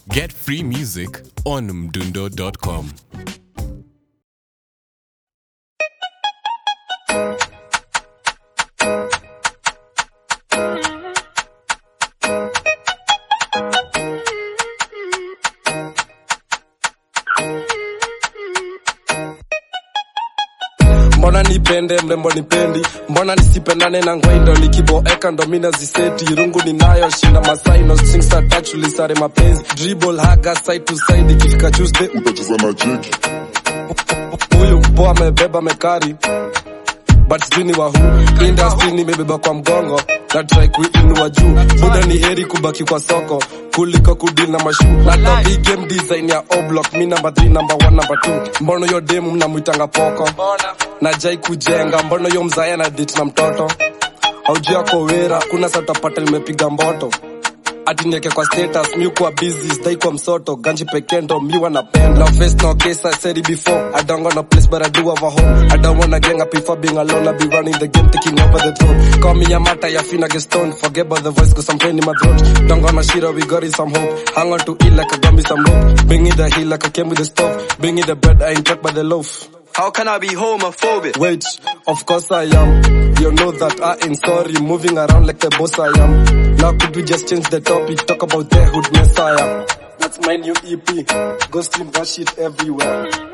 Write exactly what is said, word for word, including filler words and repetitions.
Get free music on mdundo dot com. Mbona nipende mrembo nipendi, mbona nisipendane na ngwaindo nikiboeka ndo mina ziseti, rungu ninayo shinda masai no strings attached lisare mapenzi, dribble haga side to side ikifika Tuesday utacheza na jeki. Huyu mpoa amebeba mekari but zini wa hu industry nimebeba kwa mgongo na try kuinua juu, buda ni heri kubaki kwa soko kuliko kudeal na mashu. Lata big game design ya O-block, mi number three, number one, number two. Mbono yo demu mnamuitanga poko na jai kujenga, mbono yo mzaya na date na mtoto haujia kwa wera, kuna sata pata limepiga mboto ati nieke kwa status, mi kwa busy, stay kwa msoto, ganji pekendo, mi wanapenda. No face, no case, I said it before, I don't got no place, but I do have a home. I don't wanna gang up if I being alone, I be running the game, taking over the throne. Call me Yamata, ya finna get stoned, forget about the voice, cause I'm pain in my throat. Don't gonna shit up, we got it some hope, hang on to it like I got me some rope. Bring in the heat like I came with the stove, bring in the bread, I ain't trapped by the loaf. How can I be homophobic? Wait, of course I am. You know that I ain't sorry, moving around like the boss I am. Now could we just change the topic, talk about the hood messiah? That's my new E P, go stream that shit everywhere.